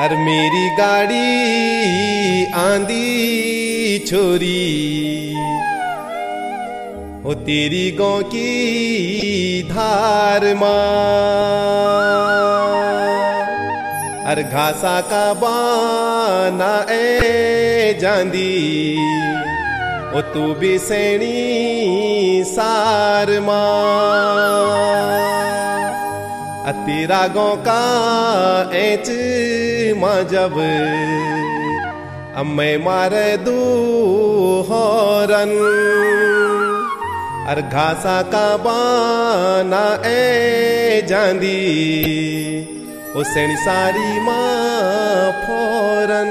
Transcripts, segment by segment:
अरे मेरी गाड़ी आंधी छोरी ओ तेरी गाँव की धार माँ। अरे घासा का बाना ए जांदी ओ तू भी सैनी सार माँ। तेरा गाँव का एच माँ जब मैं मारे दू हॉर्न। अर घासा का बाना ए जांदी ओ सैनी सारी माँ फौरन।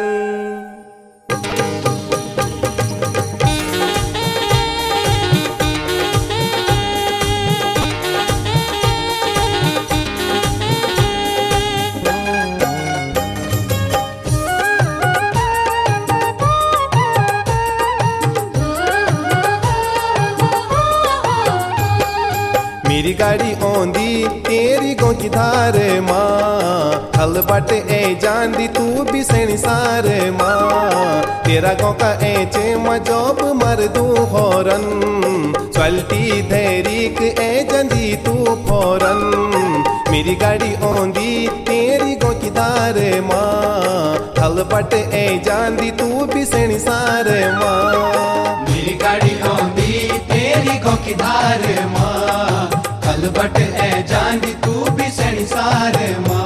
मेरी गाड़ी औंदी तेरी गाँव की धार माँ। हल बट ए जांदी तू भी सैनी सार माँ। तेरा गाँव का एचे माँ जॉब मर दू हॉर्न। चलती धैरिक ए जंदी तू फौरन। मेरी गाड़ी औंदी तेरी गाँव की धार माँ। हल बट ए जांदी तू भी सैनी सार माँ। मेरी गाड़ी औंदी तेरी गाँव की धार माँ। बट ए जांदी तू भी सैनी सार माँ।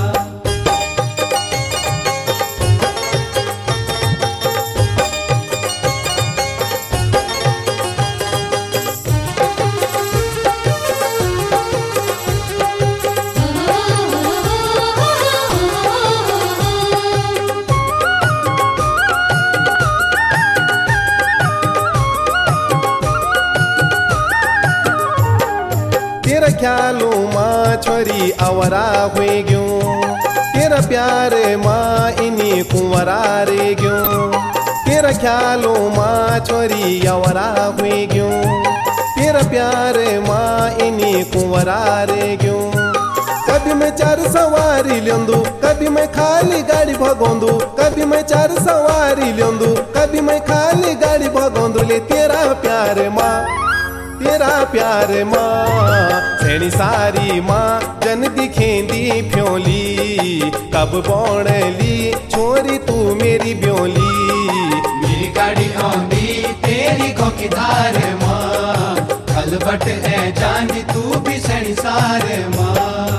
तेरा ख्यालों माँ छोरी आवरा हुए क्यों। तेरा प्यार माँ इन्हीं कुंवरा रे क्यों। तेरा ख्यालों माँ छोरी आवरा हुए क्यों। तेरा प्यार माँ इन्हीं कुंवरा रे क्यों। कभी मैं चार सवारी लेंदू कभी मैं खाली गाड़ी भगोंदू। कभी मैं चार सवारी लेंदू कभी मैं खाली गाड़ी भगोंदू। ले तेरा प्यार माँ तेरा प्यार माँ सैनी सारी माँ जन दिखेंदी फ्योली। कब बौड़ली छोरी तू मेरी ब्योली। मेरी गाड़ी औंदी तेरी गाँव की धार माँ। हल बट ए जांदी तू भी सैनी सार माँ।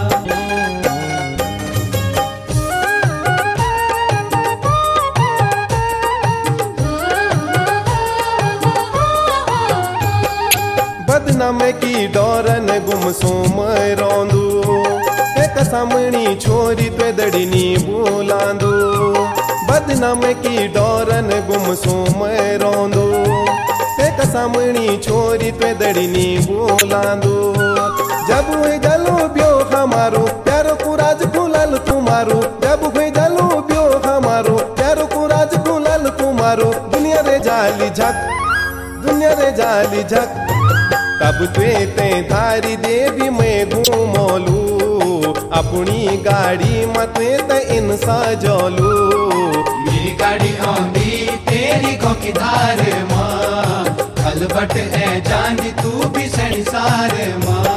बदनाम की डोरन गुमसुम रोंदू। एक सामणी छोरी त्वेदड़ी बोलांदू। बदनाम की डोरन गुमसुम रोंदू। एक सामणी छोरी त्वेदड़ी बोलांदू। जब हुए जलो ब्यो हमारो प्यारो को राज कुलाल तुम्हारो। जब हुए जलो ब्यो हमारो प्यारो को राज कुलाल तुम्हारो। दुनिया रे जाली झक दुनिया रे जाली झक। तब ते थारी देवी मैं घूमोलू। अपनी गाड़ी मते त इन सजोलू। मेरी गाड़ी औंदी तेरी गाँव की धार माँ। हल बट ए जांदी तू भी सैनी सार माँ।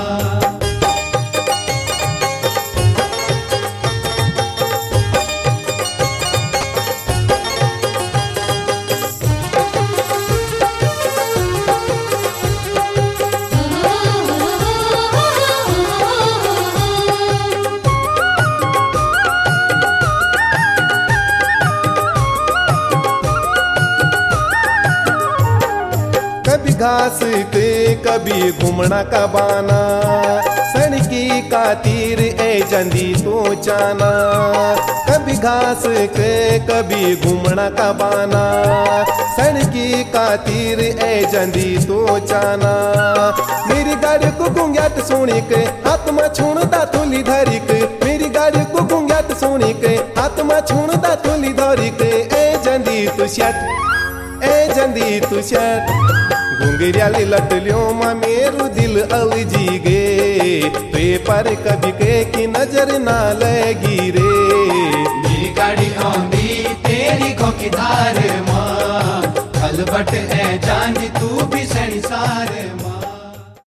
कभी घास के कभी घूमना का बाना। सड़की का तीर ए जंदी तो जाना। कभी घास के कभी घूमना का बाना। सड़की का तीर ए जंदी तो जाना। मेरी गाड़ी को गुंग्याट सुनी के हाथ में छूणदा थोली धरी के। मेरी गाड़ी को गुंग्याट सुनी के हाथ में छूणदा थोली धरी के। ए जंदी तू शट ए जंदी तू शट। घुंघरियाली लटलियों माँ मेरू दिल अलजी गे। पे पर कभी के की नजर ना लगी रे। मेरी गाड़ी खलबट है जान तू भी सैनी सार